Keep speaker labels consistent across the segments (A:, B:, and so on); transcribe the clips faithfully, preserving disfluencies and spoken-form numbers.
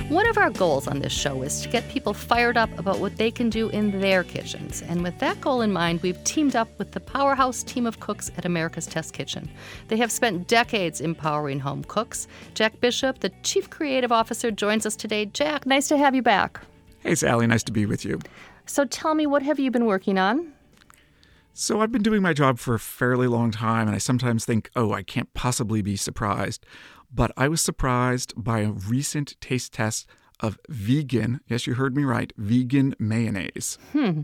A: One of our goals on this show is to get people fired up about what they can do in their kitchens. And with that goal in mind, we've teamed up with the powerhouse team of cooks at America's Test Kitchen. They have spent decades empowering home cooks. Jack Bishop, the Chief Creative Officer, joins us today. Jack, nice to have you back.
B: Hey, Sally, nice to be with you.
A: So tell me, what have you been working on?
B: So I've been doing my job for a fairly long time, and I sometimes think, oh, I can't possibly be surprised. But I was surprised by a recent taste test of vegan, yes, you heard me right, vegan mayonnaise.
A: Hmm.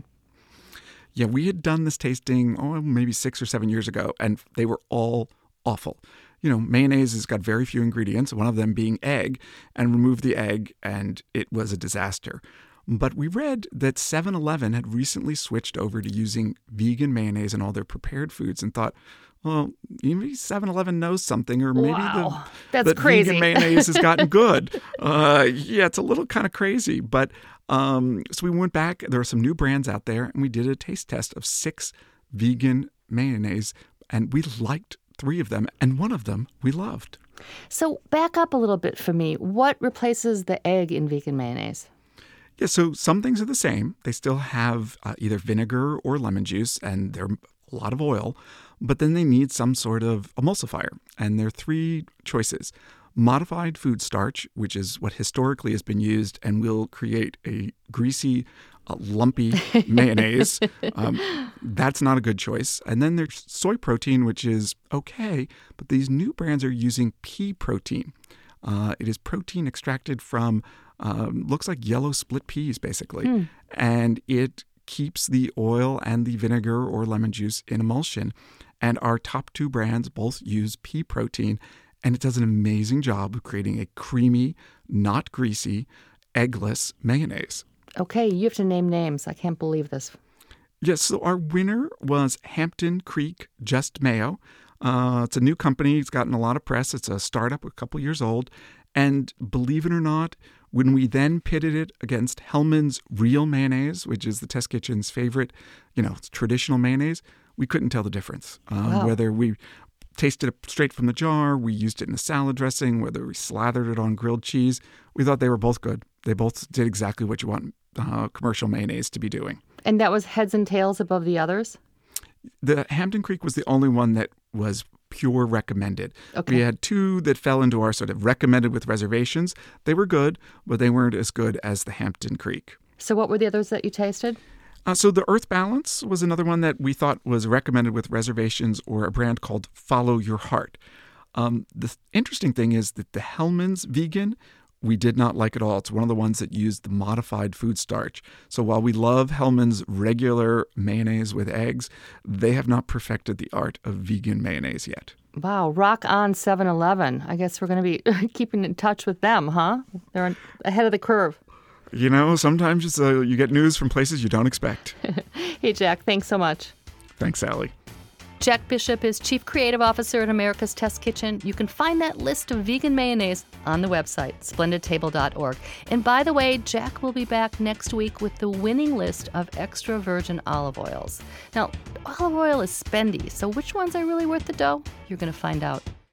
B: Yeah, we had done this tasting, oh, maybe six or seven years ago, and they were all awful. You know, mayonnaise has got very few ingredients, one of them being egg, and remove the egg, and it was a disaster. But we read that seven eleven had recently switched over to using vegan mayonnaise in all their prepared foods and thought, well, maybe seven eleven knows something, or maybe
A: wow,
B: the,
A: that's
B: the
A: crazy.
B: vegan mayonnaise has gotten good. uh, yeah, it's a little kind of crazy. But um, so we went back. There are some new brands out there, and we did a taste test of six vegan mayonnaise, and we liked three of them, and one of them we loved.
A: So back up a little bit for me. What replaces the egg in vegan mayonnaise?
B: Yeah, so some things are the same. They still have uh, either vinegar or lemon juice, and they're a lot of oil, but then they need some sort of emulsifier. And there are three choices. Modified food starch, which is what historically has been used and will create a greasy, uh, lumpy mayonnaise. Um, that's not a good choice. And then there's soy protein, which is okay, but these new brands are using pea protein. Uh, it is protein extracted from, um, looks like yellow split peas, basically. Hmm. And it keeps the oil and the vinegar or lemon juice in emulsion. And our top two brands both use pea protein, and it does an amazing job of creating a creamy, not greasy, eggless mayonnaise.
A: Okay, you have to name names. I can't believe this.
B: Yes, so our winner was Hampton Creek Just Mayo. Uh, it's a new company. It's gotten a lot of press. It's a startup, a couple years old. And believe it or not, when we then pitted it against Hellmann's Real Mayonnaise, which is the Test Kitchen's favorite, you know, traditional mayonnaise, we couldn't tell the difference. Um,
A: wow.
B: Whether we tasted it straight from the jar, we used it in a salad dressing, whether we slathered it on grilled cheese, we thought they were both good. They both did exactly what you want uh, commercial mayonnaise to be doing.
A: And that was heads and tails above the others?
B: The Hampton Creek was the only one that was pure recommended.
A: Okay.
B: We had two that fell into our sort of recommended with reservations. They were good, but they weren't as good as the Hampton Creek.
A: So what were the others that you tasted?
B: Uh, so the Earth Balance was another one that we thought was recommended with reservations, or a brand called Follow Your Heart. Um, the th- interesting thing is that the Hellmann's vegan, we did not like at all. It's one of the ones that used the modified food starch. So while we love Hellmann's regular mayonnaise with eggs, they have not perfected the art of vegan mayonnaise yet.
A: Wow, rock on seven eleven. I guess we're going to be keeping in touch with them, huh? They're ahead of the curve.
B: You know, sometimes it's, uh, you get news from places you don't expect.
A: Hey, Jack, thanks so much.
B: Thanks, Sally.
A: Jack Bishop is Chief Creative Officer at America's Test Kitchen. You can find that list of vegan mayonnaise on the website, splendid table dot org. And by the way, Jack will be back next week with the winning list of extra virgin olive oils. Now, olive oil is spendy, so which ones are really worth the dough? You're going to find out.